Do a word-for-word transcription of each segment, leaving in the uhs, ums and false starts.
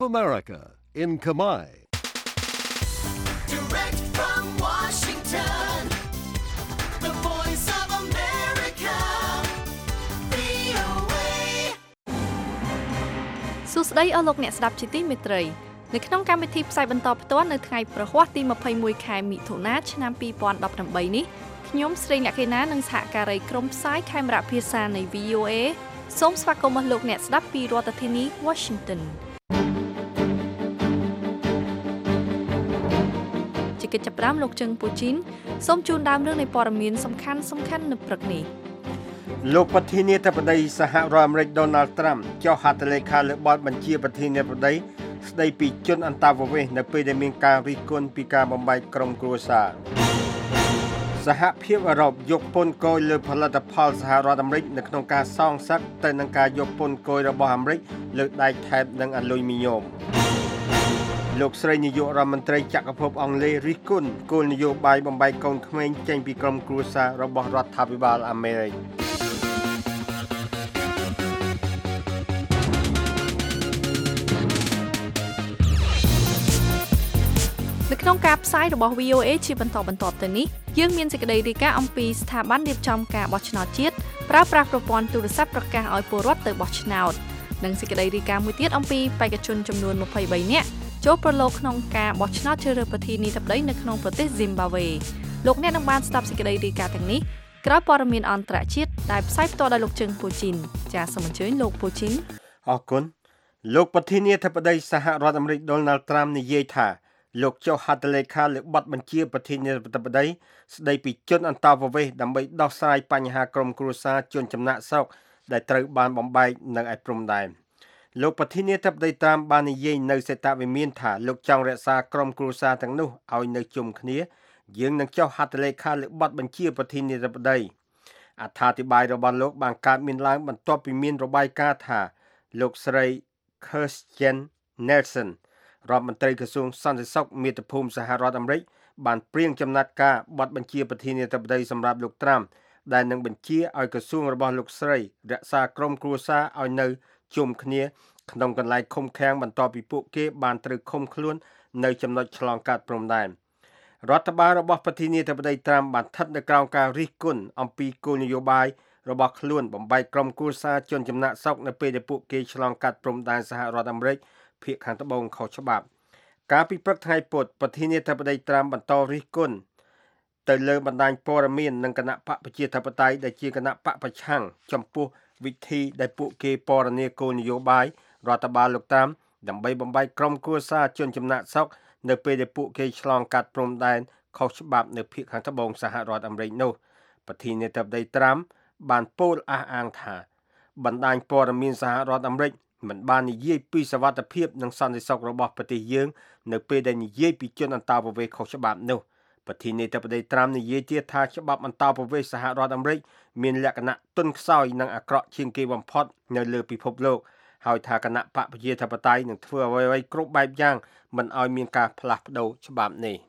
America in Khmer. Direct from Washington, the voice of America, វី អូ เอសួស្តីអស់លោកអ្នកស្ដាប់ជាទីមេត្រីនៅក្នុងកម្មវិធីផ្សាយបន្តផ្ទាល់នៅថ្ងៃប្រហ័សទីម្ភៃមួយខែមិថុនាឆ្នាំពីរពាន់ដប់ប្រាំបីនេះខ្ញុំស្រីអ្នកកេណានិងសហការីក្រុមផ្សាយខេមរៈភាសានៃ វី អូ เอ សូមស្វាគមន៍លោកអ្នកស្ដាប់ពីរដ្ឋធានី Washington ជាកិច្ចចាប់ផ្ដើមលោកជឹងពូជីនសូមជូនដើមរឿងនៃព័ត៌មានសំខាន់សំខាន់នៅព្រឹកនេះលោកប្រធានាធិបតីសហរដ្ឋអាមេរិក Donald Trump ចុះហត្ថលេខាលើបទបញ្ជាប្រធានាធិបតីស្ដីពីជនអន្តោប្រវេសន៍នៅពេលដែលមានការរិះគន់ពីការបំបែកក្រុមគ្រួសារសហភាពអឺរ៉ុបយកពន្ធគយលើផលិតផលសហរដ្ឋអាមេរិកនៅក្នុងការសងសឹកទៅនឹងការយកពន្ធគយរបស់អាមេរិកលើដែកថែបនិងអាលុយមីញ៉ូមលោកស្រីនាយករដ្ឋមន្ត្រីចក្រភពអង់គ្លេសរិះគន់គោលនយោបាយបំបែកកូនក្មេងចេញពីក្រុមគ្រួសាររបស់រដ្ឋាភិបាលអាមេរិកនៅក្នុងការផ្សាយរបស់ វី អូ เอ ជាបន្តបន្ទាប់ទៅនេះយើងមានសេចក្តីរាយការណ៍អំពីស្ថាប័នរៀបចំការបោះឆ្នោតជាតិប្រើប្រាស់ប្រព័ន្ធទូរស័ព្ទប្រកាសឲ្យពលរដ្ឋទៅបោះឆ្នោតនិងសេចក្តីរាយការណ៍មួយទៀតអំពីបេក្ខជនចំនួនម្ភៃបីនាក់ចូលប្រឡូកក្នុងការបោះឆ្នោតជ្រើសរើសប្រធានាធិបតីនៅក្នុងប្រទេស Zimbabwe លោកអ្នកនឹងបានស្ដាប់សេចក្តីរាយការណ៍ទាំងនេះក្រោយព័ត៌មានអន្តរជាតិដែលផ្សាយផ្ទាល់ដោយលោកជឹងពូជីនចាសសូមអញ្ជើញលោកពូជីនអរគុណលោកប្រធានាធិបតីសហរដ្ឋអាមេរិក Donald Trump និយាយថាលោកចុះហត្ថលេខាលើបទបញ្ជាប្រធានាធិបតីស្ដីពីជនអន្តោប្រវេសន៍ដើម្បីដោះស្រាយបញ្ហាក្រុមគ្រួសារជនចំណាក់ស្រុកដែលត្រូវបានបំបែកនៅឯព្រំដែនលោកប្រធានាធិបតីតាមបាននិយាយនៅសេតវិមានថាលោកចង់រក្សាក្រុមគ្រួសារទាំងនោះឲ្យនៅជុំគ្នាយើងនឹងចុះហត្ថលេខាលើបទបញ្ជាប្រធានាធិបតីអត្ថាធិប្បាយរបស់លោកបានកើតមានឡើងបន្ទាប់ពីមានរបាយការណ៍ថាលោកស្រី Kirstjen Nielsenរដ្ឋមន្ត្រីក្រសួងសន្តិសុខមាតុភូមិសហរដ្ឋអាមេរិកបានព្រៀងចំណាត់ការបទបញ្ជាប្រធានាធិបតីសម្រាប់លោកត្រាំដែលនឹងបញ្ជាឲ្យក្រសួងរបស់លោកស្រីរក្សាក្រុមគ្រួសារឲ្យនៅជុំគ្នាក្នុងកន្លែងឃុំឃាំងបន្ទាប់ពីពួកគេបានត្រូវឃុំខ្លួននៅចំណុចឆ្លងកាត់ព្រំដែនរដ្ឋបាលរបស់ប្រធានាធិបតីត្រាំបានស្ថិតនៅក្រោមការរិះគន់អំពីគោលនយោបាយរបស់ខ្លួនបំបែកក្រុមគ្រួសារជនចំណាក់ស្រុកនៅពេលដែលពួកគេឆ្លងកាត់ព្រំដែនសហរដ្ឋអាមេរិកភាគខាងត្បូងខុសច្បាប់កាលពីព្រឹកថ្ងៃពុធប្រធានាធិបតីត្រាំបន្តរិះគន់ទៅលើបណ្ដាញព័ត៌មាននិងគណៈបកប្រជាធិបតេយ្យដែលជាគណៈបកប្រឆាំងចំពោះវិធីដែលពួកគេពណ៌នាគោលនយោបាយរដ្ឋបាលលោកត្រាំដើម្បីបំបែកក្រុមគ្រួសារជនចំណាក់ស្រុកនៅពេលដែលពួកគេឆ្លងកាត់ព្រំដែនខុសច្បាប់នៅភាគខាងត្បូងសហរដ្ឋអាមេរិកនោះប្រធានាធិបតីត្រាំបានពោលអះអាងថាបណ្ដាញព័ត៌មានសហរដ្ឋអាមេរិកមិនបាននិយាយពីសវត្ថិភាពនិងសន្តិសុខរបស់ប្រទេសយើងនៅពេលដែលនិយាយពីជនអន្តោប្រវេសន៍ខុសច្បាប់នោះប្រធានាធិបតីត្រាំនិយាយទៀតថាច្បាប់អន្តោប្រវេសន៍សហរដ្ឋអាមេរិកមានលក្ខណៈទន់ខ្សោយនិងអាក្រក់ជាងគេបំផុតនៅលើពិភពលោកហើយថាគណៈបកប្រជាធិបតេយ្យនឹងធ្វើអ្វីៗគ្រប់បែបយ៉ាងមិនឲ្យមានការផ្លាស់ប្ដូរច្បាប់នេះ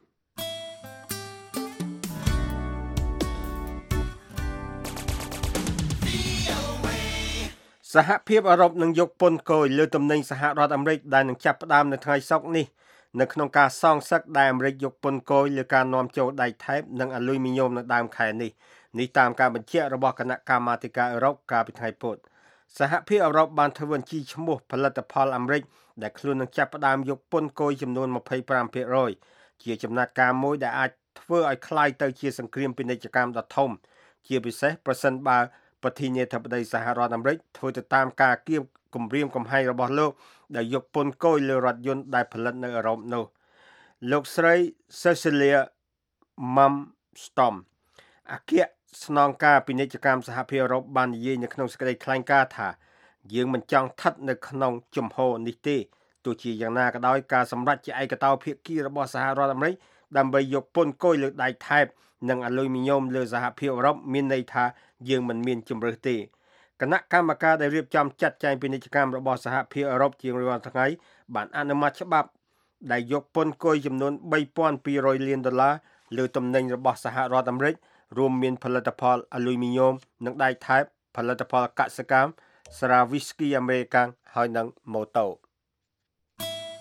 សហភាពអឺរ៉ុបនឹងយកពន្ធគយលើទំនិញសហរដ្ឋអាមេរិកដែលនឹងចាប់ផ្ដើមនៅថ្ងៃសុក្រនេះនៅក្នុងការសងសឹកដែលអាមេរិកយកពន្ធគយលើការនាំចូលដែកថែបនិងអាលុយមីញ៉ូមនៅដើមខែនេះនេះតាមការបញ្ជាក់របស់គណៈកម្មាធិការអឺរ៉ុបកាលពីថ្ងៃពុធសហភាពអឺរ៉ុបបានធ្វើបញ្ជីឈ្មោះផលិតផលអាមេរិកដែលខ្លួននឹងចាប់ផ្ដើមយកពន្ធគយចំនួនម្ភៃប្រាំភាគរយជាចំណាត់ការមួយដែលអាចធ្វើឲ្យคล้ายទៅជាសង្គ្រាមពាណិជ្ជកម្មដ៏ធំជាពិសេសប្រសិនបើប្រធានាធិបតីសហរដ្ឋអាមេរិកធ្វើទៅតាមការគៀបគំរាមកំហែងរបស់លោកដែលយកពន្ធគយលើរថយន្តដែលផលិតនៅអឺរ៉ុបនោះលោកស្រី Cecilia Malmstrom អគ្គស្នងការពាណិជ្ជកម្មសហភាពអឺរ៉ុបបាននិយាយនៅក្នុងសេចក្តីថ្លែងការណ៍ថាយើងមិនចង់ស្ថិតនៅក្នុងជំហរនេះទេទោះជាយ៉ាងណាក៏ដោយការសម្រេចជាឯកតោភាគីរបស់សហរដ្ឋអាមេរិកដើម្បីយកពន្ធគយលើដែកថែបនិងអាលុយមីញ៉ូមលើសហភាពអឺរ៉ុបមានន័យថាយើងមិនមានជំរឿសទេគណៈកម្មការដែលរៀបចំចាត់ចែងពាណិជ្ជកម្មរបស់សហភាពអឺរ៉ុបជារាល់ថ្ងៃបានអនុម័តច្បាប់ដែលយកពន្ធគយចំនួនបីពាន់ពីររយលានដុល្លារលើទំនិញរបស់សហរដ្ឋអាមេរិករួមមានផលិតផលអាលុយមីញ៉ូមនិងដែកថែបផលិតផលកសិកម្មស្រាវីស្គីអាមេរិកាំងហើយនិងម៉ូតូ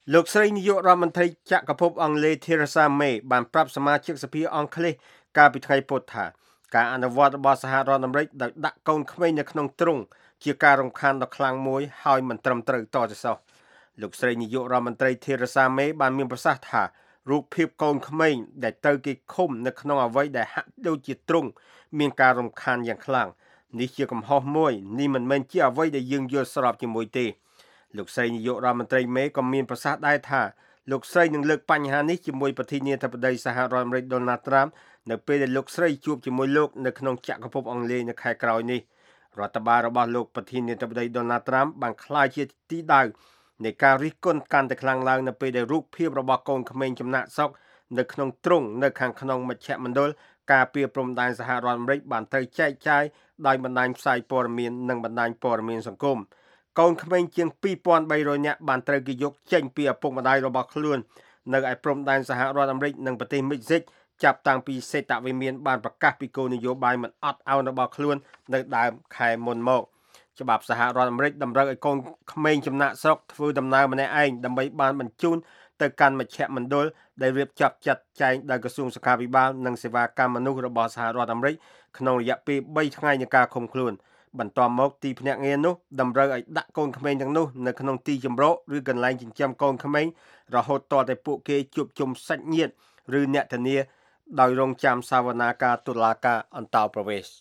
លោកស្រីនាយករដ្ឋមន្ត្រីចក្រភពអង់គ្លេស Theresa May បានប្រាប់សមាជិកសភាអង់គ្លេសកាលពីថ្ងៃពុធថាការអនុវត្តរបស់សហរដ្ឋអាមេរិកដោយដាក់កូនក្មេងនៅក្នុងទ្រុងជាការរំខានដ៏ខ្លាំងមួយហើយមិនត្រឹមត្រូវតទៅសោះលោកស្រីនាយករដ្ឋមន្ត្រី Theresa May បានមានប្រសាសន៍ថារូបភាពកូនក្មេងដែលត្រូវគេឃុំនៅក្នុងអ្វីដែលហាក់ដូចជាទ្រុងមានការរំខានយ៉ាងខ្លាំងនេះជាកំហុសមួយនេះមិនមែនជាអ្វីដែលយើងយល់ស្របជាមួយទេលោកស្រីនាយករដ្ឋមន្ត្រី May ក៏មានប្រសាសន៍ដែរថាលោកស្រីនឹងលើកបញ្ហានេះជាមួយប្រធានាធិបតីសហរដ្ឋអាមេរិក Donald Trump នៅពេលដែលលោកស្រីជួបជាមួយលោកនៅក្នុងចក្រភពអង់គ្លេសនៅខែក្រោយនេះរដ្ឋបាលរបស់លោកប្រធានាធិបតី Donald Trump បានក្លាយជាទីដៅនៃការរិះគន់កាន់តែខ្លាំងឡើងនៅពេលដែលរូបភាពរបស់កូនក្មេងចំណាក់ស្រុកនៅក្នុងទ្រុងនៅខាងក្នុងមជ្ឈមណ្ឌលការពារព្រំដែនសហរដ្ឋអាមេរិកបានត្រូវចែកចាយដោយបណ្ដាញផ្សាយព័ត៌មាននិងបណ្ដាញព័ត៌មានសង្គមកូនក្មេងជាងពីរពាន់បីរយនាក់បានត្រូវគេយកចេញពីឪពុកម្ដាយរបស់ខ្លួននៅឯព្រំដែនសហរដ្ឋអាមេរិកនិងប្រទេសមិចស៊ិកចាប់តាំងពីសេតវិមានបានប្រកាសពីគោលនយោបាយមិនអត់ឱនរបស់ខ្លួននៅដើមខែមុនមកច្បាប់សហរដ្ឋអាមេរិកតម្រូវឲ្យកូនក្មេងចំណាក់ស្រុកធ្វើដំណើរម្នាក់ឯងដើម្បីបានបញ្ជូនទៅកាន់មជ្ឈមណ្ឌលដែលរៀបចំចាត់ចែងដោយក្រសួងសុខាភិបាលនិងសេវាកម្មមនុស្សរបស់សហរដ្ឋអាមេរិកក្នុងរយៈពេលបីថ្ងៃនៃការឃុំខ្លួនបន្ទាប់មកទីភ្នាក់ងារនោះតម្រូវឲ្យដាក់កូនក្មេងទាំងនោះនៅក្នុងទីជម្រកឬកន្លែងចិញ្ចឹមកូនក្មេងរហូតទាល់តែពួកគេជួបជុំសាច់ញាតិឬអ្នកធានាដោយរងចាំសវនាការតុលាការអន្តោប្រវេសន៍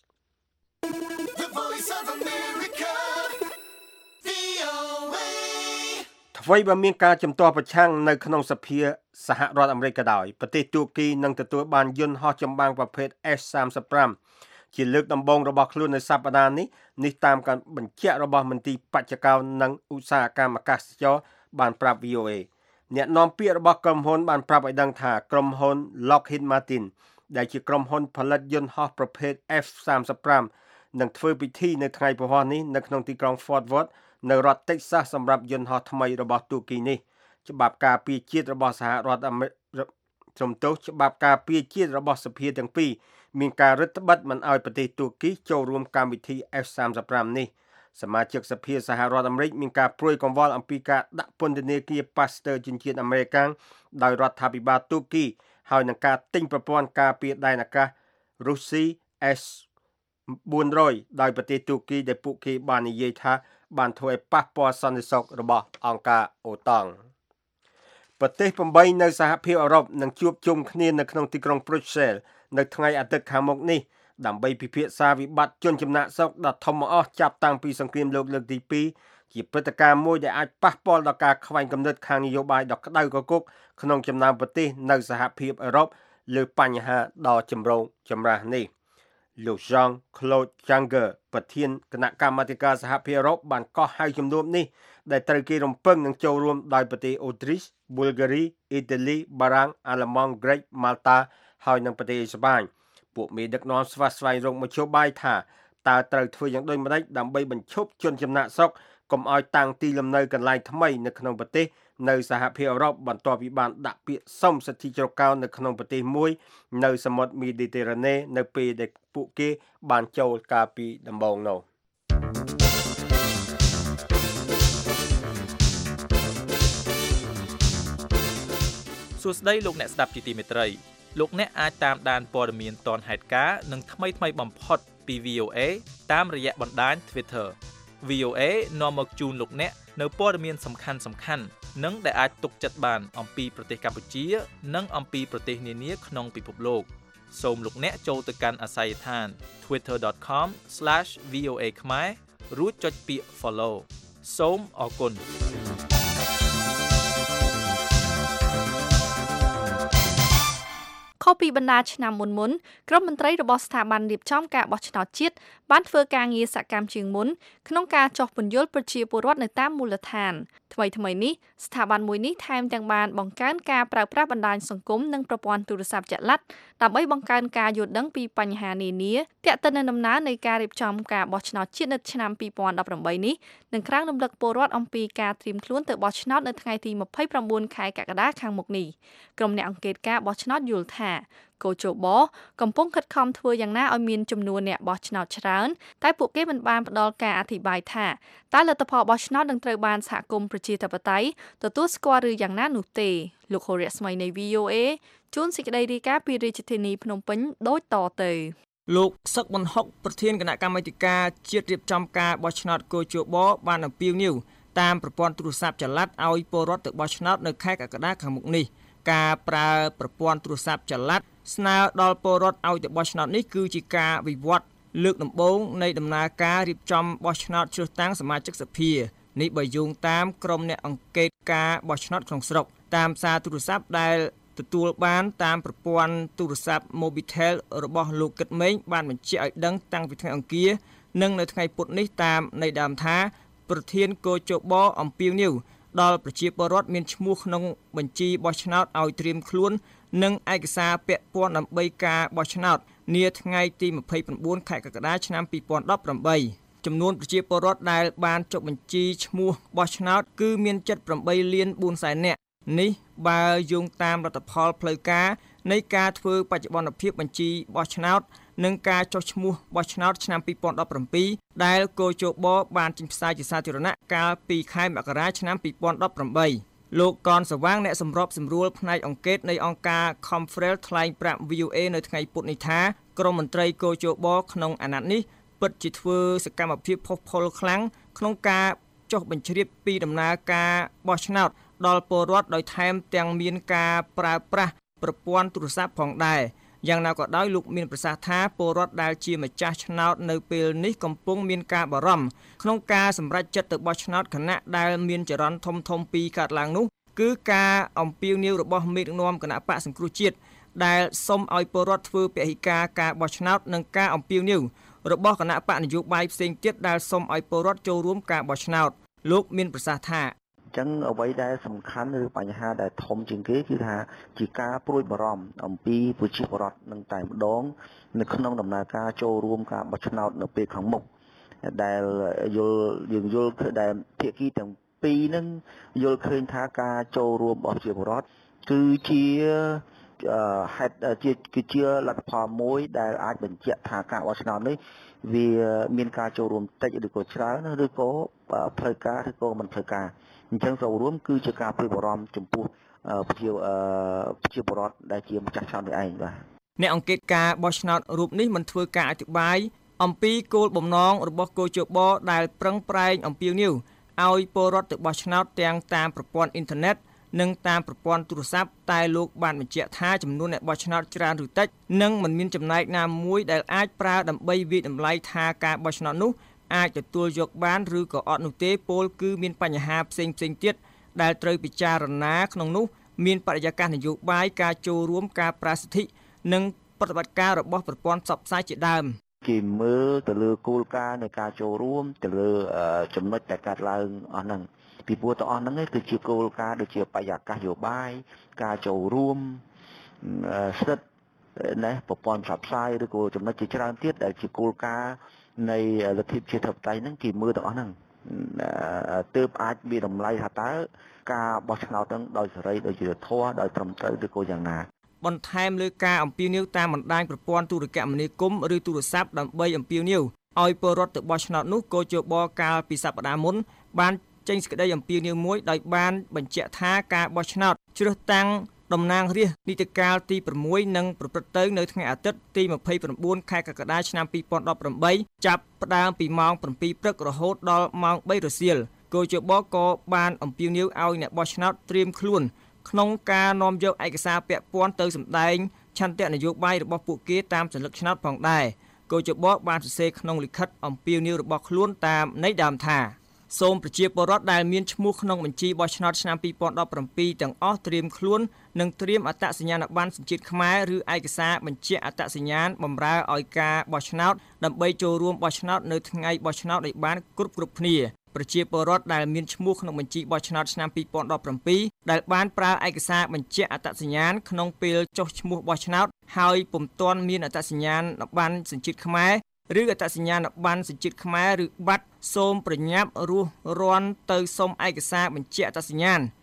The Voice of America, វី អូ เอអ្វីបើមានការជំទាស់ប្រឆាំងនៅក្នុងសភាសហរដ្ឋអាមេរិកក៏ដោយប្រទេសទូគីនឹងទទួលបានយន្តហោះចម្បាំងប្រភេទ เอส សាមសិបប្រាំជាលើកដំបូងរបស់ខ្លួននៅសប្តាហ៍នេះនេះតាមការបញ្ជាក់របស់មន្ត្រីបច្ចេកោនិងឧស្សាហកម្មអាកាសចរបានប្រាប់ វី អូ เอ អ្នកនាំពាក្យរបស់ក្រុមហ៊ុនបានប្រាប់ឲ្យដឹងថាក្រុមហ៊ុន Lockheed Martin ដែលជាក្រុមហ៊ុនផលិតយន្តហោះប្រភេទ เอฟ សាមសិបប្រាំនឹងធ្វើពិធីនៅថ្ងៃពហុនេះនៅក្នុងទីក្រុង Fort Worth នៅរដ្ឋ Texas សម្រាប់យន្តហោះថ្មីរបស់ទូគីនេះច្បាប់ការពារជាតិរបស់សហរដ្ឋអាមេរិកជំទោសច្បាប់ការពារជាតិរបស់សភាទាំងពីរមានការរឹតបន្តឹងមិនឲ្យប្រទេសទូគីចូលរួមកម្មវិធី เอฟ សាមសិបប្រាំនេះសមាជិកសភាសហរដ្ឋអាមេរិកមានការព្រួយកង្វល់អំពីការដាក់ពន្ធនាគារប៉ាស្ទ័រជនជាតិអាមេរិកដោយរដ្ឋាភិបាលទូគីហើយនឹងការទិញប្រព័ន្ធការពារដែនអាកាសរុស្ស៊ី เอส បួនរយដោយប្រទេសទូគីដែលពួកគេបាននិយាយថាបានធ្វើឲ្យប៉ះពាល់សន្តិសុខរបស់អង្គការអូតង់ប្រទេសប្រាំបីនៅសហភាពអឺរ៉ុបនឹងជួបជុំគ្នានៅក្នុងទីក្រុង Brussels នៅថ្ងៃអាទិត្យខាងមុខនេះដើម្បីពិភាក្សាវិបត្តិជនចំណាក់ស្រុកដ៏ធំបង្អស់ចាប់តាំងពីសង្គ្រាមលោកលើកទីពីរជាព្រឹត្តិការណ៍មួយដែលអាចប៉ះពាល់ដល់ការខ្វែងគំនិតខាងនយោបាយដ៏ក្តៅគគុកក្នុងចំណោមប្រទេសនៅសហភាពអឺរ៉ុបលើបញ្ហាដ៏ចម្រូងចម្រាសនេះលោក Jean-Claude Juncker ប្រធានគណៈកម្មាធិការសហភាពអឺរ៉ុបបានកោះហៅជំនួបនេះដែលត្រូវគេរំពឹងនឹងចូលរួមដោយប្រទេសអូទ្រីស ប៊ុលហ្គារី អ៊ីតាលី បារាំង អាល្លឺម៉ង់ ក្រិក ម៉ាល់តា ហើយនិងប្រទេសអេស្ប៉ាញពួកមេដឹកនាំស្វាស្វែងរកមធ្យោបាយថាតើត្រូវធ្វើយ៉ាងដូចម្តេចដើម្បីបញ្ឈប់ជនចំណាក់ស្រុកកុំឲ្យតាំងទីលំនៅកន្លែងថ្មីនៅក្នុងប្រទេសនៅសហភាពអឺរ៉ុបបន្ទាប់ពីបានដាក់ពាក្យសុំសិទ្ធិជ្រកកោននៅក្នុងប្រទេសមួយនៅសមុទ្រមីឌីតេរ៉ាណេនៅពេលដែលពួកគេបានចូលកាលពីដំបូងនោះសួស្តីលោកអ្នកស្ដាប់ជាទីមេត្រីលោកអ្នកអាចតាមដានព័ត៌មានទាន់ហេតុការណ៍និងថ្មីៗបំផុតពី វី អូ เอ តាមរយៈបណ្ដាញ Twitter វី អូ เอ នាំមកជូនលោកអ្នកនៅព័ត៌មានសំខាន់សំខាន់និងដែលអាចទុកចិត្តបានអំពីប្រទេសកម្ពុជានិងអំពីប្រទេសនានាក្នុងពិភពលោកសូមលោកអ្នកចូលទៅកាន់អាស័យដ្ឋាន ทวิตเตอร์ ដอท ខម ស្លាស វី អូ เอ ខ្មែររួចចុចពាក្យ Follow សូមអរគុណខុសពីបណ្ដាឆ្នាំមុនមុនក្រុមមន្ត្រីរបស់ស្ថាប័នរៀបចំការបោះឆ្នោតជាតិបានធ្វើការងារសកម្មជាងមុនក្នុងការចុះពន្យល់ប្រជាពលរដ្ឋនៅតាមមូលដ្ឋានថ្មីថ្មីនេះស្ថាប័នមួយនេះថែមទាំងបានបង្កើនការប្រើប្រាស់បណ្ដាញសង្គមនិងប្រព័ន្ធទូរស័ព្ទចល័តដើម្បីបង្កើនការយល់ដឹងពីបញ្ហានានាទាក់ទិននឹងដំណើរនៃការរៀបចំការបោះឆ្នោតជាតិនៅឆ្នាំពីរពាន់ដប់ប្រាំបីនេះនិងក្រាងរំលឹកពលរដ្ឋអំពីការត្រៀមខ្លួនទៅបោះឆ្នោតនៅថ្ងៃទីម្ភៃប្រាំបួនខែកក្កដាខាងមុខនេះក្រុមអ្នកអង្កេតការបោះឆ្នោតយល់ថាកូជបកំពុងខិតខំធ្វើយ៉ាងណាឲ្យមានចំនួនអ្នកបោះឆ្នោតច្រើនតែពួកគេមិនបានផ្ដល់ការអធិប្បាយថាតើលទ្ធផលបោះឆ្នោតនឹងត្រូវបានសហគមន៍ប្រជាធិបតេយ្យទទួលស្គាល់ឬយ៉ាងណានោះទេលោកហូរ៉ាស្មីនៃ V O A ជួនសេចក្តីរាយការណ៍ពីរាជធានីភ្នំពេញដូចតទៅលោកសឹកប៊ុនហុកប្រធានគណៈកម្មាធិការជាតិរៀបចំការបោះឆ្នោតកោជបបានអំពាវនាវតាមប្រព័ន្ធទូរស័ព្ទចល័តឲ្យពលរដ្ឋទៅបោះឆ្នោតនៅខែកក្កដាខាងមុខនេះការប្រើប្រព័ន្ធទូរស័ព្ទចល័តស្នើដល់ពលរដ្ឋឲ្យទៅបោះឆ្នោតនេះគឺជាការវិវត្តលើកដំបូងនៃដំណើរការរៀបចំបោះឆ្នោតជ្រើសតាំងសមាជិកសភានេះបើយោងតាមក្រុមអ្នកអង្កេតការបោះឆ្នោតក្នុងស្រុកតាមសារទូរស័ព្ទដែលទទួលបានតាមប្រព័ន្ធទូរស័ព្ទ Mobitel របស់លោកគិតមេងបានបញ្ជាក់ឲ្យដឹងតាំងពីថ្ងៃអង្គារនិងនៅថ្ងៃពុធនេះតាមនៃដើមថាប្រធានកោជបអំពាវនាវដល់ប្រជាពលរដ្ឋមានឈ្មោះក្នុងបញ្ជីបោះឆ្នោតឲ្យត្រៀមខ្លួននិងឯកសារពាក់ព័ន្ធដើម្បីការបោះឆ្នោតនាថ្ងៃទីម្ភៃប្រាំបួនខែកក្កដាឆ្នាំពីរពាន់ដប់ប្រាំបីចំនួនប្រជាពលរដ្ឋដែលបានចុះបញ្ជីឈ្មោះបោះឆ្នោតគឺមានជិតប្រាំបីលានបួនសែននាក់នេះបើយោងតាមលទ្ធផលផ្លូវការនៃការធ្វើបច្ចុប្បន្នភាពបញ្ជីបោះឆ្នោតនិងការចុះឈ្មោះបោះឆ្នោតឆ្នាំពីរពាន់ដប់ប្រាំពីរដែលកោជបបានចេញផ្សាយជាសាធារណៈកាលពីខែមករាឆ្នាំពីរពាន់ដប់ប្រាំបីលោកកនសវាងអ្នកសម្របសម្រួលផ្នែកអង្កេតនៃអង្គការ Confrel ថ្លែងប្រាប់ V O A នៅថ្ងៃពុធនេះថាក្រមមន្ត្រីកោជបក្នុងអាណត្តិនេះពិតជាធ្វើសកម្មភាពផុសផុលខ្លាំងក្នុងការចុះបញ្ជ្រាបពីដំណើរការបោះឆ្នោតដល់ពលរដ្ឋដោយថែមទាំងមានការប្រើប្រាស់ប្រព័ន្ធទូរស័ព្ទផងដែរយ៉ាងណាក៏ដោយលោកមានប្រសាសន៍ថាពលរដ្ឋដែលជាម្ចាស់ឆ្នោតនៅពេលនេះកំពុងមានការបារម្ភក្នុងការសម្រេចចិត្តទៅបោះឆ្នោតគណៈដែលមានចរន្តធំធំពីរកើតឡើងនោះគឺការអំពាវនាវរបស់មេដឹកនាំគណៈបកសង្គ្រោះជាតិដែលសុំឲ្យពលរដ្ឋធ្វើពហិការការបោះឆ្នោតនិងការអំពាវនាវរបស់គណៈបកនយោបាយផ្សេងទៀតដែលសុំឲ្យពលរដ្ឋចូលរួមការបោះឆ្នោតលោកមានប្រសាសន៍ថាចឹងអ្វីដែលសំខាន់ឬបញ្ហាដែលធំជាងគេគឺថាជាការព្រួយបារម្ភអំពីប្រជាពលរដ្ឋនឹងតែម្ដងនៅក្នុងដំណើរការចូលរួមការបោះឆ្នោតនៅពេលខាងមុខដែលយល់យើងយល់គឺដែលភាគីទាំងពីរនឹងយល់ឃើញថាការចូលរួមរបស់ប្រជាពលរដ្ឋគឺជាហេតុជាគឺជាលទ្ធផលមួយដែលអាចបញ្ជាក់ថាការបោះឆ្នោតនេះវាមានការចូលរួមតិចឬក៏ច្រើនឬក៏ផ្លូវការឬក៏មិនផ្លូវការអញ្ចឹងចូលរួមគឺជាការព្រួយបារម្ភចំពោះប្រជាប្រជាពលរដ្ឋដែលជាម្ចាស់ឆ្នោតនេះឯងបាទអ្នកអង្កេតការបោះឆ្នោតរូបនេះមិនធ្វើការអធិប្បាយអំពីគោលបំណងរបស់កោជបដែលប្រឹងប្រែងអំពាវនាវឲ្យពលរដ្ឋទៅបោះឆ្នោតទាំងតាមប្រព័ន្ធអ៊ីនធឺណិតនិងតាមប្រព័ន្ធទូរស័ព្ទតែលោកបានបញ្ជាក់ថាចំនួនអ្នកបោះឆ្នោតច្រើនឬតិចនិងមិនមានចំណែកណាមួយដែលអាចប្រើដើម្បីវិតម្លៃថាការបោះឆ្នោតនោះអាចទទួលយកបានឬក៏អត់នោះទេពលគឺមានបញ្ហាផ្សេងផ្សេងទៀតដែលត្រូវពិចារណាក្នុងនោះមានបរិយាកាសនយោបាយការចូលរួមការប្រាសិទ្ធិនិងប្រតិបត្តិការរបស់ប្រព័ន្ធផ្សព្វផ្សាយជាដើមគេមើលទៅលើគោលការណ៍នៃការចូលរួមទៅលើចំណុចដែលកាត់ឡើងអស់ហ្នឹងពីព្រោះទាំងអស់ហ្នឹងគឺជាគោលការណ៍ដូចជាបរិយាកាសនយោបាយការចូលរួមសិទ្ធិណែប្រព័ន្ធផ្សព្វផ្សាយឬក៏ចំណុចជាច្រើនទៀតដែលជាគោលការណ៍នៃលទ្ធិប្រជាធិបតេយ្យហ្នឹងគេមើលទាំងអស់ហ្នឹងទើបអាចមានតម្លៃថាតើការបោះឆ្នោតហ្នឹងដោយសេរីដោយយុត្តិធម៌ដោយត្រឹមត្រូវឬក៏យ៉ាងណាបន្ថែមលើការអំពាវនាវតាមបណ្ដាញប្រព័ន្ធទូរគមនាគមន៍ឬទូរស័ព្ទដើម្បីអំពាវនាវឲ្យពលរដ្ឋទៅបោះឆ្នោតនោះកោជបកាលពីសប្តាហ៍មុនបានចេញសេចក្តីអំពាវនាវមួយដោយបានបញ្ជាក់ថាការបោះឆ្នោតជ្រើសតាំងតំណាងរាស្ត្រនីតិកាលទីប្រាំមួយនឹងប្រព្រឹត្តទៅនៅថ្ងៃអាទិត្យទីម្ភៃប្រាំបួនខែកក្កដាឆ្នាំពីរពាន់ដប់ប្រាំបីចាប់ផ្ដើមពីម៉ោងប្រាំពីរព្រឹករហូតដល់ម៉ោងបីរសៀលកោជបក៏បានអំពាវនាវឲ្យអ្នកបោះឆ្នោតត្រៀមខ្លួនក្នុងការនាំយកឯកសារពាក់ព័ន្ធទៅសម្ដែងឆន្ទៈនយោបាយរបស់ពួកគេតាមសញ្ញាឆ្នោតផងដែរកោជបបានសរសេរក្នុងលិខិតអំពាវនាវរបស់ខ្លួនតាមន័យដើមថាសូមប្រជាពលរដ្ឋដែលមានឈ្មោះក្នុងបញ្ជីបោះឆ្នោតឆ្នាំពីរពាន់ដប់ប្រាំពីរទាំងអស់ត្រៀមខ្លួននិងត្រៀមអត្តសញ្ញាណប័ណ្ណសញ្ជាតិខ្មែរឬឯកសារបញ្ជាក់អត្តសញ្ញាណបម្រើឲ្យការបោះឆ្នោតដើម្បីចូលរួមបោះឆ្នោតនៅថ្ងៃបោះឆ្នោតឲ្យបានគ្រប់គ្រប់គ្នាប្រជាពលរដ្ឋដែលមានឈ្មោះក្នុងបញ្ជីបោះឆ្នោតឆ្នាំពីរពាន់ដប់ប្រាំពីរដែលបានប្រើឯកសារបញ្ជាក់អត្តសញ្ញាណក្នុងពេលចុះឈ្មោះបោះឆ្នោតហើយពុំទាន់មានអត្តសញ្ញាណប័ណ្ណសញ្ជាតិខ្មែរឬអត្តសញ្ញាណប័ណ្ណសញ្ជាតិខ្មែរឬបាត់សូមប្រញាប់រស់រាន់ទៅសុំឯកសារបញ្ជាក់អត្តសញ្ញាណ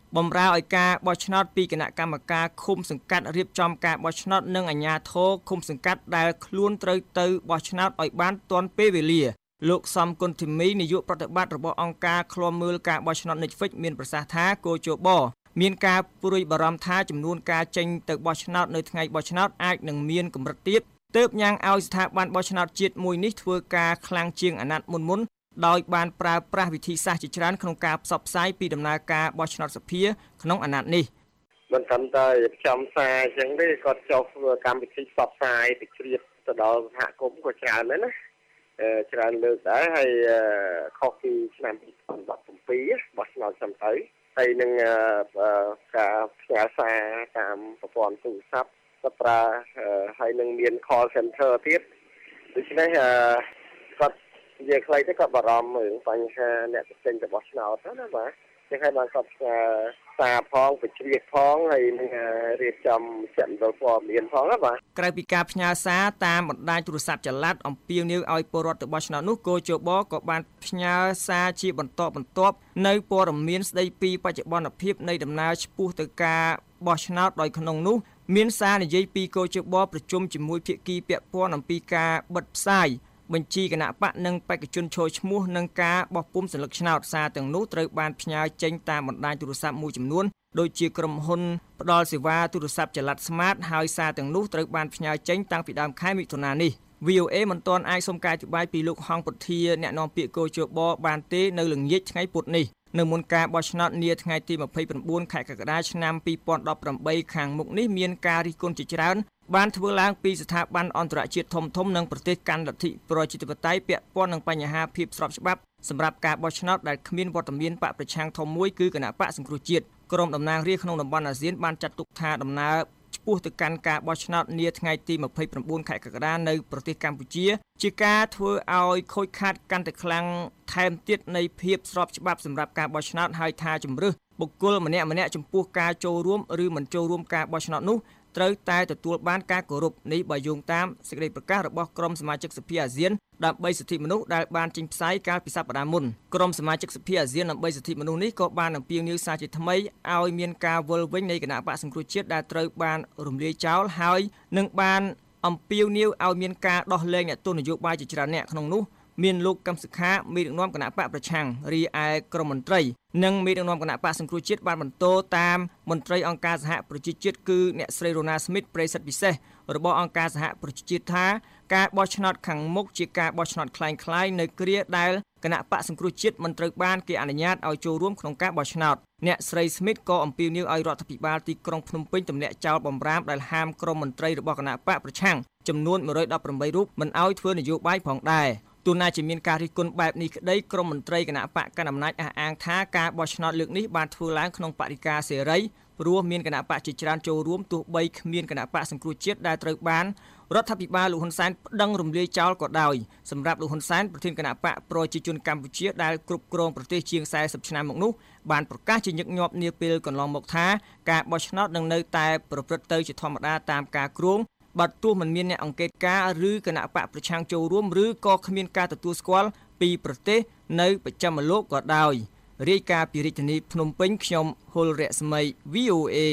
បំរើឲ្យការបោះឆ្នោតពីគណៈកម្មការឃុំសង្កាត់រៀបចំការបោះឆ្នោតនិងអាជ្ញាធរឃុំសង្កាត់ដែលខ្លួនត្រូវទៅបោះឆ្នោតឲ្យបានទាន់ពេលវេលាលោកសំគុណធីមីនាយកប្រតិបត្តិរបស់អង្គការឃ្លាំមើលការបោះឆ្នោត Netflix មានប្រសាសន៍ថាគោជបមានការព្រួយបារម្ភថាចំនួនការចេញទៅបោះឆ្នោតនៅថ្ងៃបោះឆ្នោតអាចនឹងមានកម្រិតទាបទើបញ៉ាំងឲ្យស្ថាប័នបោះឆ្នោតជាតិមួយនេះធ្វើការខ្លាំងជាងអាណត្តិមុនមុនដោយបានប្រើប្រាស់វិធីសាស្ត្រជាច្រើនក្នុងការផ្សព្វផ្សាយពីដំណើរការបោះឆ្នោតសភាក្នុងអាណត្តិនេះមិនត្រឹមតែចំសារអញ្ចឹងទេគាត់ចុះធ្វើកម្មវិធីផ្សព្វផ្សាយទៅជ្រាបទៅដល់សហគមន៍ក៏ច្រើនដែរណាច្រើនលើកដែរហើយខុសពីឆ្នាំពីរពាន់ដប់ប្រាំពីរបោះឆ្នោតចំទៅហើយនឹងការផ្ញើសារតាមប្រព័ន្ធទូរស័ព្ទក៏ប្រើហើយនឹងមាន call center ទៀតដូច្នេះគាត់និយាយខ្លីទៅគាត់បារម្ភរឿងបញ្ហាអ្នកចេញទៅបោះឆ្នោតណាបាទចឹងហើយបានគាត់ផ្ញើសារផងបជ្រាបផងហើយនឹងរៀបចំសិទ្ធិពលព័ត៌មានផងណាបាទក្រៅពីការផ្ញើសារតាមបណ្ដាញទូរស័ព្ទចល័តអំពាវនាវឲ្យពលរដ្ឋទៅបោះឆ្នោតនោះគោជបក៏បានផ្ញើសារជាបន្តបន្ទាប់នៅព័ត៌មានស្ដីពីបច្ចុប្បន្នភាពនៃដំណើរឆ្ពោះទៅការបោះឆ្នោតដោយក្នុងនោះមានសារនិយាយពីគោជបប្រជុំជាមួយភាគីពាក់ព័ន្ធអំពីការបិទផ្សាយបញ្ជីគណៈបកនិងបេក្ខជនចូលឈ្មោះនឹងការបោះពុម្ពសញ្ញាឆ្នោតសារទាំងនោះត្រូវបានផ្ញើចេញតាមបណ្ដាញទូរស័ព្ទមួយចំនួនដូចជាក្រុមហ៊ុនផ្ដល់សេវាទូរស័ព្ទចល័ត Smart ហើយសារទាំងនោះត្រូវបានផ្ញើចេញតាំងពីដើមខែមិថុនានេះ វី អូ អេ មិនទាន់អាចសុំការអធិប្បាយពីលោកហងពុធាអ្នកនាំពាក្យគោជបបានទេនៅល្ងាចថ្ងៃពុធនេះនៅមុនការបោះឆ្នោតនាថ្ងៃទីម្ភៃប្រាំបួនខែកក្កដាឆ្នាំពីរពាន់ដប់ប្រាំបីខាងមុខនេះមានការរិះគន់ជាច្រើនបានធ្វើឡើងពីស្ថាប័នអន្តរជាតិធំៗនិងប្រទេសកាន់លទ្ធិប្រជាធិបតេយ្យពាក់ព័ន្ធនឹងបញ្ហាភាពស្របច្បាប់សម្រាប់ការបោះឆ្នោតដែលគ្មានវត្តមានបកប្រឆាំងធំមួយគឺគណៈបកសង្គ្រោះជាតិក្រុមតំណាងរាស្ត្រក្នុងតំបន់អាស៊ានបានចាត់ទុកថាដំណើរឆ្ពោះទៅកាន់ការបោះឆ្នោតនាថ្ងៃទីម្ភៃប្រាំបួនខែកក្កដានៅប្រទេសកម្ពុជាជាការធ្វើឲ្យខូចខាតកាន់តែខ្លាំងថែមទៀតនៃភាពស្របច្បាប់សម្រាប់ការបោះឆ្នោតហើយថាជំរឿសបុគ្គលម្នាក់ម្នាក់ចំពោះការចូលរួមឬមិនចូលរួមការបោះឆ្នោតនោះត្រូវតែទទួលបានការគោរពនេះបើយោងតាមសេចក្តីប្រកាសរបស់ក្រុមសមាជិកសភាអាស៊ានដើម្បីសិទ្ធិមនុស្សដែលបានចេញផ្សាយកាលពីសប្តាហ៍មុនក្រុមសមាជិកសភាអាស៊ានដើម្បីសិទ្ធិមនុស្សនេះក៏បានអំពាវនាវសារជាថ្មីឲ្យមានការវិលវិញនៃគណៈបកសង្គ្រោះជាតិដែលត្រូវបានរំលាយចោលហើយនឹងបានអំពាវនាវឲ្យមានការដោះលែងអ្នកទោសនយោបាយជាច្រើនអ្នកក្នុងនោះមានលោកកឹមសុខាមេដឹកនាំគណៈបកប្រឆាំងរីឯក្រមមន្ត្រីនិងមេដឹកនាំគណៈបកសង្គ្រោះជាតិបានបន្តតាមមន្ត្រីអង្គការសហប្រជាជាតិគឺអ្នកស្រីរ៉ូណាស្មីតប្រិយសិទ្ធិពិសេសរបស់អង្គការសហប្រជាជាតិថាការបោះឆ្នោតខាងមុខជាការបោះឆ្នោតคล้ายៗនៅគ្រាដែលគណៈបកសង្គ្រោះជាតិមិនត្រូវបានគេអនុញ្ញាតឲ្យចូលរួមក្នុងការបោះឆ្នោតអ្នកស្រីស្មីតក៏អំពាវនាវឲ្យរដ្ឋាភិបាលទីក្រុងភ្នំពេញទម្លាក់ចោលបំរាមដែលហាមក្រុមមន្ត្រីរបស់គណៈបកប្រឆាំងចំនួនមួយរយដប់ប្រាំបីរូបមិនឲ្យធ្វើនយោបាយផងដែរទូណាជាមានការរិះគន់បែបនេះក្តីក្រុមមន្ត្រីគណៈបកកណ្ដាលអំណាចអះអាងថាការបោះឆ្នោតលើកនេះបានធ្វើឡើងក្នុងបរិយាកាសសេរីព្រោះមានគណៈបកជាច្រើនចូលរួមទោះបីគ្មានគណៈបកសង្គ្រោះជាតិដែលត្រូវបានរដ្ឋាភិបាលលោកហ៊ុនសែនប្តឹងរំលាយចោលក៏ដោយសម្រាប់លោកហ៊ុនសែនប្រធានគណៈបកប្រជាជនកម្ពុជាដែលគ្រប់គ្រងប្រទេសជាងសែសិបឆ្នាំមកនោះបានប្រកាសជាញឹកញាប់នាពេលកន្លងមកថាការបោះឆ្នោតនឹងនៅតែប្រព្រឹត្តទៅជាធម្មតាតាមការគ្រោងបើទោះមិនមានអ្នកអង្កេតការណ៍ឬគណៈបកប្រឆាំងចូលរួមឬក៏គ្មានការទទួលស្គាល់ពីប្រទេសនៅប្រចាំលោកក៏ដោយរាយការណ៍ពីរាជធានីភ្នំពេញខ្ញុំហុលរស្មី វី អូ អេ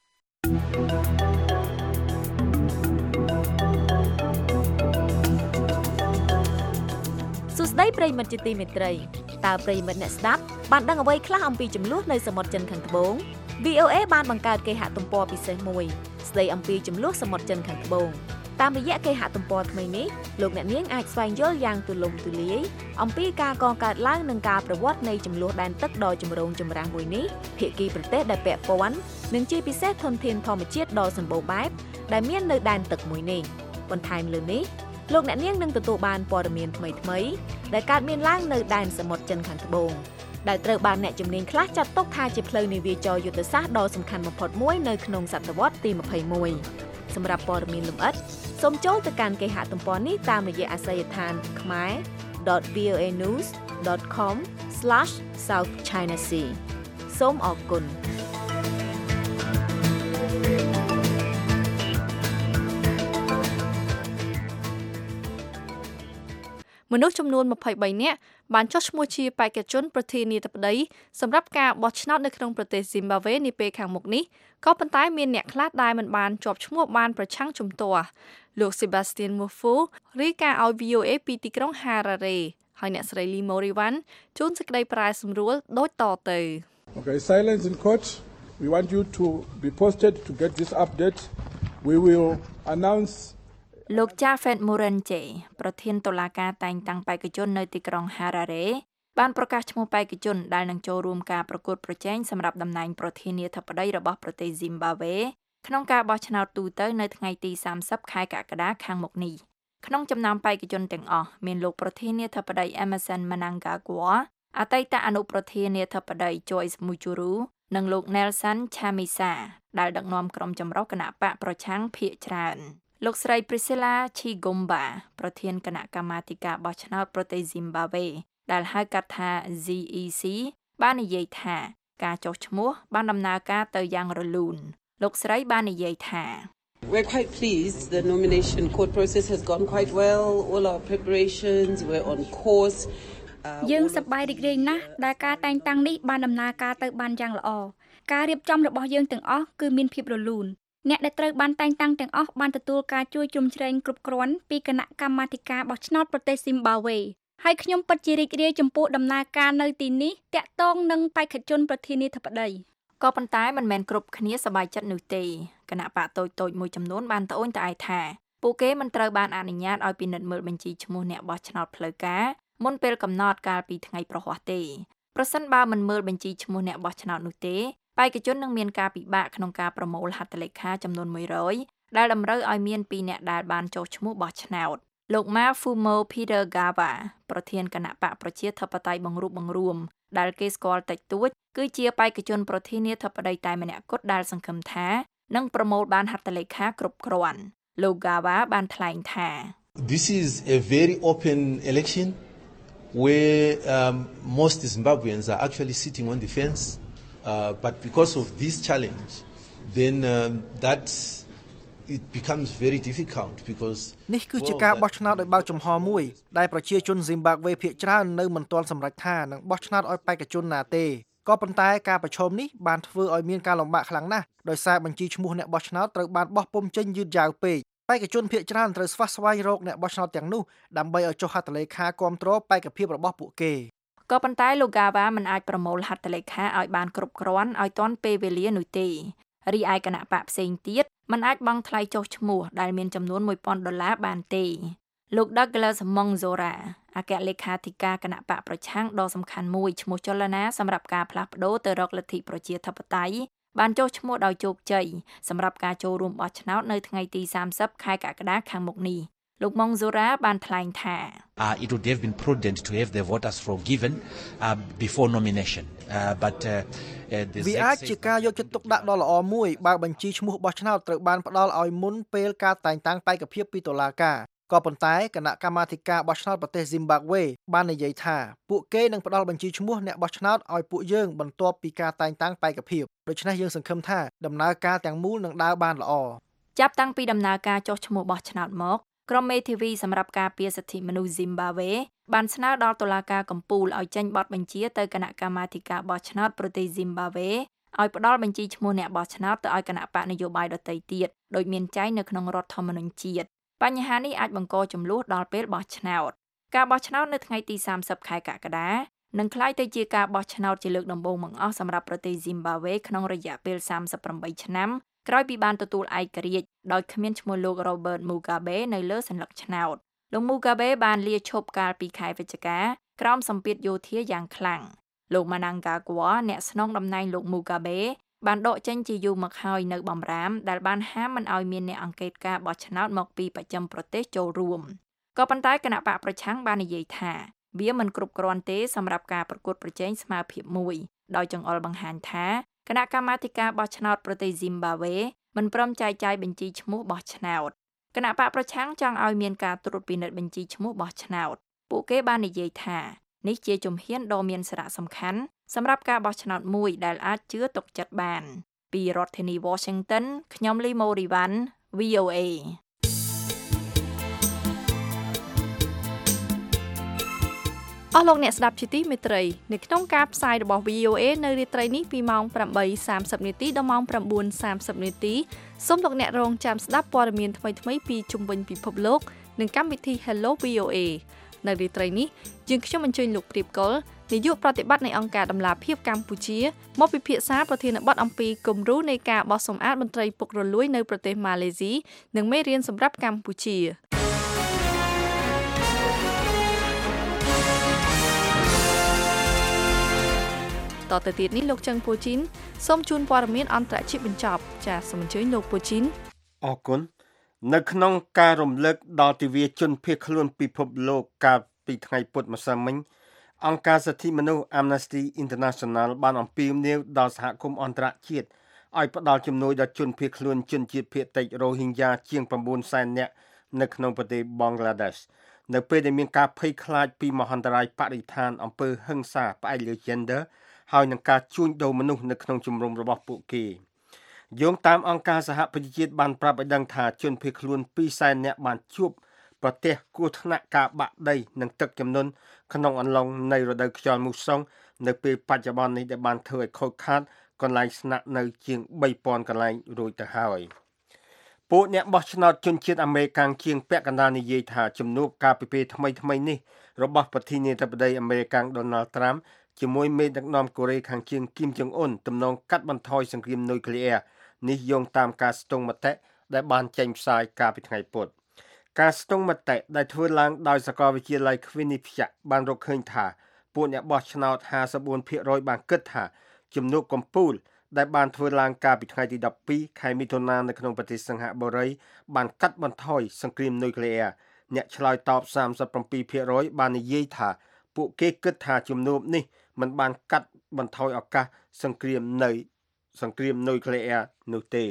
សួស្តីប្រិយមិត្តជាទីមេត្រីតើប្រិយមិត្តអ្នកស្ដាប់បានដឹងអ្វីខ្លះអំពីចំនួននៅសមុទ្រចិនខាងត្បូង វី អូ អេ បានបង្កើតគេហទំព័រពិសេសមួយស្ដីអំពីចំនួនសមុទ្រចិនខាងត្បូងតាមរយៈគេហទំព័រថ្មីនេះលោកអ្នកនាងអាចស្វែងយល់យ៉ាងទូលំទូលាយអំពីការកកើតឡើងនិងការប្រវត្តិនៃចំនួនដែនទឹកដ៏ចម្រូងចម្រាសមួយនេះភាគីប្រទេសដែលពាក់ព័ន្ធនិងជាពិសេសធនធានធម្មជាតិដ៏សម្បូរបែបដែលមាននៅដែនទឹកមួយនេះបន្ថែមលើនេះលោកអ្នកនាងនឹងទទួលបានព័ត៌មានថ្មីៗដែលកើតមានឡើងនៅដែនសមុទ្រចិនខាងត្បូងដែលត្រូវបានអ្នកជំនាញខ្លះចាត់ទុកថាជាផ្លូវនាវាចរយុទ្ធសាស្ត្រដ៏សំខាន់បំផុតមួយនៅក្នុងសតវត្សទីម្ភៃមួយសម្រាប់ព័ត៌មានលម្អិតសូមចូលទៅកាន់គេហទំព័រនេះតាមរយៈអាសយដ្ឋាន khmer dot v o a news dot com slash south china sea សូមអរគុណមមនុស្សចំនួនยี่สิบสามនាក់បានចុះឈ្មោះជាបេក្ខជនប្រធានាធិបតីសម្រាប់ការបោះឆ្នោតនៅក្នុងប្រទេសស៊ីមបាវេនាពេលខាងមុខនេះក៏ប៉ុន្តែមានអ្នកខ្លះដែលមិនបានជាប់ឈ្មោះបានប្រឆាំងជំទាស់លោក Sebastian Mufu រាយការណ៍ឲ្យ V O A ពីទីក្រុង Harare ហើយអ្នកស្រី Lee Moriwan ជួនសេចក្តីប្រែសម្រួលដូចតទៅ Okay, silence in court. We want you to be posted to get this update. We will announce លោក Jafet Morenche ប្រធានតុលាការតែងតាំងបេក្ខជននៅទីក្រុង Harare បានប្រកាសឈ្មោះបេក្ខជនដែលនឹងចូលរួមការប្រកួតប្រជែងសម្រាប់តំណែងប្រធានាធិបតីរបស់ប្រទេស Zimbabwe ក្នុងការបោះឆ្នោតទូទៅនៅថ្ងៃទីសាមសិបខែកក្កដាខាងមុខនេះក្នុងចំណោមបេក្ខជនទាំងអស់មានលោកប្រធានាធិបតី Emmerson Mnangagwa អតីតអនុប្រធានាធិបតី Joyce Mujuru និងលោក Nelson Chamisa ដែលដឹកនាំក្រុមចម្រុះគណៈបកប្រឆាំងភាគច្រើនលោកស្រី Priscilla Chigomba ប្រធានគណៈកម្មាធិការបោះឆ្នោតប្រទេស Zimbabwe ដែលហៅកាត់ថា Z E C បាននិយាយថាការចុះឈ្មោះបានដំណើរការទៅយ៉ាងរលូនលោកស្រីបាននិយាយថា We're quite pleased. The nomination court process has gone quite well. All our preparations were on course. យើងសប្បាយរីករាយណាស់ដែលការតែងតាំងនេះបានដំណើរការទៅបានយ៉ាងល្អការរៀបចំរបស់យើងទាំងអស់គឺមានភាពរលូនអ្នកដែលត្រូវបានតែងតាំងទាំងអស់បានទទួលការជួយជ្រោមជ្រែងគ្រប់គ្រាន់ពីគណៈកម្មាធិការបោះឆ្នោតប្រទេសស៊ីមបាវេហើយខ្ញុំពិតជារីករាយចំពោះដំណើរការនៅទីនេះតាក់ទងនឹងបេក្ខជនប្រធានាធិបតីក៏ប៉ុន្តែមិនមែនគ្រប់គ្នាសប្បាយចិត្តនោះទេគណៈបកតូចតូចមួយចំនួនបានត្អូញត្អែថាពួកគេមិនត្រូវបានអនុញ្ញាតឲ្យពិនិត្យមើលបញ្ជីឈ្មោះអ្នកបោះឆ្នោតផ្លូវការមុនពេលកំណត់កាលពីថ្ងៃប្រហ័សទេប្រសិនបើមិនមើលបញ្ជីឈ្មោះអ្នកបោះឆ្នោតនោះទេបេក្ខជននឹងមានការពិបាកក្នុងការប្រមូលហត្ថលេខាចំនួនមួយរយដែលតម្រូវឲ្យមានពីរអ្នកដែលបានចុះឈ្មោះបោះឆ្នោតលោក Mafumo Pedergawa ប្រធានគណៈបកប្រជាធិបតេយ្យបង្រួបបង្រួមដែលគេស្គាល់តិចតួចគឺជាបេក្ខជនប្រធានាធិបតីតែម្នាក់គត់ដែលសង្ឃឹមថានឹងប្រមូលបានហត្ថលេខាគ្រប់គ្រាន់លោក Gawa បានថ្លែងថា This is a very open election where um, most Zimbabweans are actually sitting on the fence uh, but because of this challenge then um, that it becomes very difficult because នេះគឺជាការបោះឆ្នោតដោយបើកចំហមួយដែលប្រជាជន Zimbabwe ភាគច្រើននៅមិនទាន់សម្រេចថានឹងបោះឆ្នោតឲ្យបេក្ខជនណាទេក៏ប៉ុន្តែការប្រឈមនេះបានធ្វើឲ្យមានការលំបាកខ្លាំងណាស់ដោយសារបញ្ជីឈ្មោះអ្នកបោះឆ្នោតត្រូវបានបោះពុម្ពចេញយឺតយ៉ាវពេកបេក្ខជនភាគច្រើនត្រូវស្វះស្វែងរកអ្នកបោះឆ្នោតទាំងនោះដើម្បីឲ្យចុះហត្ថលេខាគាំទ្របេក្ខភាពរបស់ពួកគេក៏ប៉ុន្តែលោក Gawa មិនអាចប្រមូលហត្ថលេខាឲ្យបានគ្រប់គ្រាន់ឲ្យទាន់ពេលវេលានោះទេរីឯគណៈបកផ្សេងទៀតមិនអាចបង់ថ្លៃចុះឈ្មោះដែលមានចំនួនមួយពាន់ដុល្លារបានទេលោក Douglas Mongzora អគ្គលេខាធិការគណៈបកប្រឆាំងដ៏សំខាន់មួយឈ្មោះចលនាសម្រាប់ការផ្លាស់ប្ដូរទៅរកលទ្ធិប្រជាធិបតេយ្យបានចុះឈ្មោះដោយជោគជ័យសម្រាប់ការចូលរួមបោះឆ្នោតនៅថ្ងៃទីសាមសិបខែកក្កដាខាងមុខនេះលោក Mongzora បានថ្លែងថា uh, it would have been prudent to have the voters forgiven uh, before nomination uh, but uh, uh, វាអាចជាការយកចិត្តទុកដាក់ដ៏ល្អមួយបើបញ្ជីឈ្មោះបោះឆ្នោតត្រូវបានផ្ដល់ឲ្យមុនពេលការតែងតាំងបេក្ខភាពពីតុលាការក៏ប៉ុន្តែគណៈកម្មាធិការបោះឆ្នោតប្រទេស Zimbabwe បាននិយាយថាពួកគេនឹងផ្ដល់បញ្ជីឈ្មោះអ្នកបោះឆ្នោតឲ្យពួកយើងបន្ទាប់ពីការតែងតាំងបេក្ខភាពដូច្នេះយើងសង្ឃឹមថាដំណើរការទាំងមូលនឹងដើរបានល្អចាប់តាំងពីដំណើរការចុះឈ្មោះបោះឆ្នោតមកក្រុមមេធាវីសម្រាប់ការពារសិទ្ធិមនុស្ស Zimbabwe បានស្នើដល់តុលាការកំពូលឲ្យចេញបទបញ្ជាទៅគណៈកម្មាធិការបោះឆ្នោតប្រទេស Zimbabwe ឲ្យផ្ដល់បញ្ជីឈ្មោះអ្នកបោះឆ្នោតទៅឲ្យគណៈបកនយោបាយដទៃទៀតដោយមានចែងនៅក្នុងរដ្ឋធម្មនុញ្ញជាតិបញ្ហានេះអាចបង្កជម្លោះដល់ពេលបោះឆ្នោតការបោះឆ្នោតនៅថ្ងៃទីសាមសិបខែកក្កដានឹងក្លាយទៅជាការបោះឆ្នោតជាលើកដំបូងបង្អស់សម្រាប់ប្រទេស Zimbabwe ក្នុងរយៈពេលសាមសិបប្រាំបីឆ្នាំក្រោយពីបានទទួលឯករាជ្យដោយគ្មានឈ្មោះលោក Robert Mugabe នៅលើសញ្ញកឆ្នោតលោក Mugabe បានលាឈប់កាលពីខែវិច្ឆិកាក្រោមសម្ពាធយោធាយ៉ាងខ្លាំងលោក Mnangagwa អ្នកស្នងតំណែងលោក Mugabe បានដកចេញជាយូរមកហើយនៅបំរាមដែលបានហាមមិនឲ្យមានអ្នកអង្កេតការបោះឆ្នោតមកពីបស្ចិមប្រទេសចូលរួមក៏ប៉ុន្តែគណៈបកប្រឆាំងបាននិយាយថាវាមិនគ្រប់គ្រាន់ទេសម្រាប់ការប្រកួតប្រជែងស្មើភាពមួយដោយចង្អុលបង្ហាញថាគណៈកម្មាធិការបោះឆ្នោតប្រទេស Zimbabwe មិនព្រមចែកចាយបញ្ជីឈ្មោះបោះឆ្នោតគណៈបកប្រឆាំងចង់ឲ្យមានការត្រួតពិនិត្យបញ្ជីឈ្មោះបោះឆ្នោតពួកគេបាននិយាយថានេះជាជំហានដ៏មានសារៈសំខាន់សម្រាប់ការបោះឆ្នោតមួយដែលអាចជឿទុកចិត្តបានពីរដ្ឋធានី Washington ខ្ញុំ Lee Moriwan V O A អស់លោកអ្នកស្ដាប់ជាទីមេត្រីនៅក្នុងការផ្សាយរបស់ V O A នៅរាត្រីនេះពីម៉ោងeight thirtyនាទីដល់ម៉ោងnine thirtyនាទីសូមលោកអ្នករងចាំស្ដាប់ព័ត៌មានថ្មីៗពីជុំវិញពិភពលោកនិងកម្មវិធី Hello V O A នៅរាត្រីនេះយើងខ្ញុំអញ្ជើញលោកព្រៀបកុលនាយកប្រតិបត្តិនៃអង្គការដំឡាភិបកម្ពុជាមកពិភាក្សាប្រធានបទអំពីគំរូនៃការបោះសម្អាតមន្ត្រីពុករលួយនៅប្រទេសម៉ាឡេស៊ីនិងមេរៀនសម្រាប់កម្ពុជាតទៅទៀតនេះលោកចឹងពូជីនសូមជូនព័ត៌មានអន្តរជាតិបញ្ចប់ចាសសូមអញ្ជើញលោកពូជីនអរគុណនៅក្នុងការរំលឹកដល់ទិវាជនភៀសខ្លួនពិភពលោកកាលពីថ្ងៃពុធម្សិលមិញអង្គការសិទ្ធិមនុស្ស Amnesty International បានអំពាវនាវដល់សហគមន៍អន្តរជាតិឲ្យផ្ដល់ជំនួយដល់ជនភៀសខ្លួនជនជាតិភាគតិច Rohingya ជាងnineសែននាក់នៅក្នុងប្រទេស Bangladesh នៅពេលដែលមានការភ័យខ្លាចពីមហន្តរាយបរិស្ថានអំពើហិង្សាផ្អែកលើ gender ហើយនឹងការជួញដូរមនុស្សនៅក្នុងជំរំរបស់ពួកគេយោងតាមអង្គការសហប្រជាជាតិបានប្រាប់ឲ្យដឹងថាជនភៀសខ្លួនtwoសែននាក់បានជួបប្រទះគ្រោះថ្នាក់ការបាក់ដីនិងទឹកជំនន់ក្នុងអំឡុងនៃរដូវខ្យល់មូសុងនៅពេលបច្ចុប្បន្ននេះដែលបានធ្វើឲ្យខូចខាតកន្លែងស្នាក់នៅជាងthree thousandកន្លែងរួចទៅហើយពួកអ្នកបោះឆ្នោតជនជាតិអាមេរិកជាងពាក់កណ្ដាលនិយាយថាជំនួបការពិភាក្សាថ្មីៗនេះរបស់ប្រធានាធិបតីអាមេរិក Donald Trump ជាមួយមេដឹកនាំកូរ៉េខាងជើងគីមចុងអ៊ុនទំនងកាត់បន្ថយសង្គ្រាមនុយក្លេអ៊ែរនេះយោងតាមការស្ទង់មតិដែលបានចេញផ្សាយកាលពីថ្ងៃពុធការស្ទង់មតិដែលធ្វើឡើងដោយសាកលវិទ្យាល័យ Quinnipiac បានរកឃើញថាពួកអ្នកបោះឆ្នោតfifty-four percent បានគិតថាជំនួបកំពូលដែលបានធ្វើឡើងកាលពីថ្ងៃទីtwelveខែមិថុនានៅក្នុងប្រទេសសិង្ហបុរីបានកាត់បន្ថយសង្គ្រាមនុយក្លេអ៊ែរអ្នកឆ្លើយតបthirty-seven percent បាននិយាយថាពួកគេគិតថាជំនួបនេះមិនបានកាត់បន្ថយឱកាសសង្គ្រាមនៅសង្គ្រាមនុយក្លេអ៊ែរនោះទេ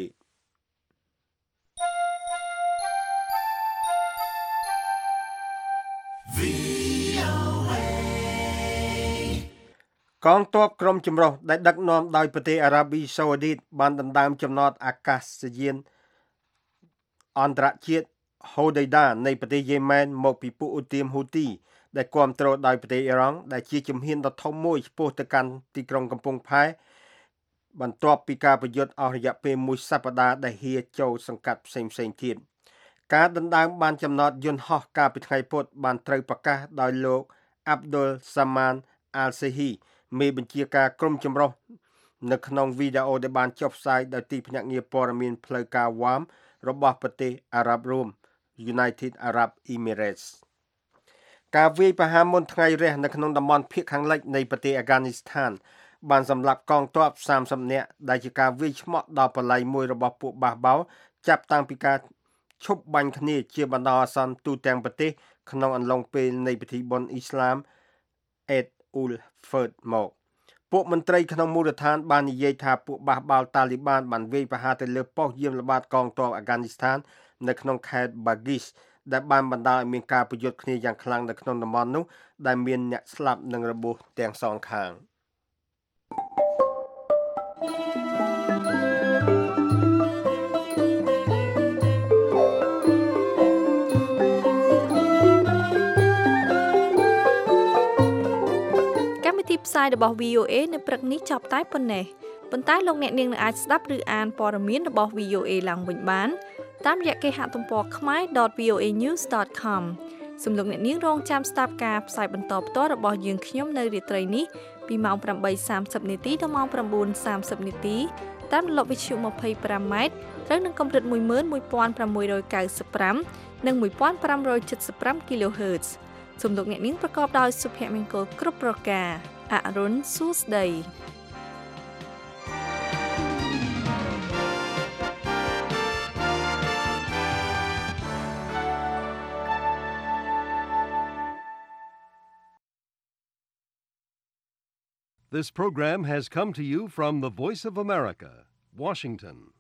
កងទ័ពក្រុមចម្រុះដែលដឹកនាំដោយប្រទេសអារ៉ាប៊ីសាអូឌីតបានដណ្ដើមចំណតអាកាសយានអន្តរជាតិ Hodeidah នៃប្រទេសយេម៉ែនមកពីពួកឧទាមហ៊ូទីដែលគាំទ្រដោយប្រទេសអ៊ីរ៉ង់ដែលជាជំហានដ៏ធំមួយឆ្ពោះទៅកាន់ទីក្រុងកំពង់ផែបន្ទាប់ពីការប្រយុទ្ធអស់រយៈពេលមួយសប្តាហ៍ដែលហៀចូលសង្កាត់ផ្សេងៗទៀតការដណ្ដើមបានចំណតយន្តហោះកាលពីថ្ងៃពុធបានត្រូវប្រកាសដោយលោក Abdul Saman Al-Sehi មេបញ្ជាការក្រុមចម្រុះនៅក្នុងវីដេអូដែលបានចុះផ្សាយដោយទីភ្នាក់ងារព័ត៌មានផ្លូវការ W A M របស់ប្រទេសអារ៉ាប់រួម United Arab Emirates ការវាយប្រហារមុនថ្ងៃរះនៅក្នុងតំបន់ភាគខាងលិចនៃប្រទេសអាហ្គានីស្ថានបានសម្លាប់កងទ័ពthirtyនាក់ដែលជាការវាយឆ្មក់ដល់បល្ល័យមួយរបស់ពួកបាសបោចាប់តាំងពីការឈប់បាញ់គ្នាជាបណ្ដោះអាសន្នទូទាំងប្រទេសក្នុងអំឡុងពេលនៃពិធីបុណ្យអ៊ីស្លាម Eid ul-Fitr មកពួកមន្ត្រីក្នុងមូលដ្ឋានបាននិយាយថាពួកបាសបោតាលីបានបានវាយប្រហារទៅលើប៉ុស្តិ៍យាមល្បាតកងទ័ពអាហ្គានីស្ថាននៅក្នុងខេត្ត Bagis ដែលបានបណ្ដាលឲ្យមានការប្រយុទ្ធគ្នាយ៉ាងខ្លាំងនៅក្នុងតំបន់នោះដែលមានអ្នកស្លាប់និងរបួសទាំងសងខាងទីផ្សាយរបស់ V O A នៅព្រឹកនេះចប់តែប៉ុណ្ណេះប៉ុន្តែលោកអ្នកនាងនឹងអាចស្ដាប់ឬអានព័ត៌មានរបស់ V O A ឡើងវិញបានតាមរយៈគេហទំព័រ khmae dot v o a news dot com សូមលោកអ្នកនាងរងចាំស្ដាប់ការផ្សាយបន្តផ្ទាល់របស់យើងខ្ញុំនៅរាត្រីនេះពីម៉ោងeight thirtyនាទីដល់ម៉ោងnine thirtyនាទីតាមរលកវិទ្យុtwenty-fiveម៉ែត្រត្រូវនឹងកម្រិតone one six nine fiveនិងfifteen seventy-five គីឡូហឺតซ์សូមលោកអ្នកនាងប្រកបដោយសុភមង្គលគ្រប់ប្រការអរុនសួស្ដី This program has come to you from the Voice of America, Washington.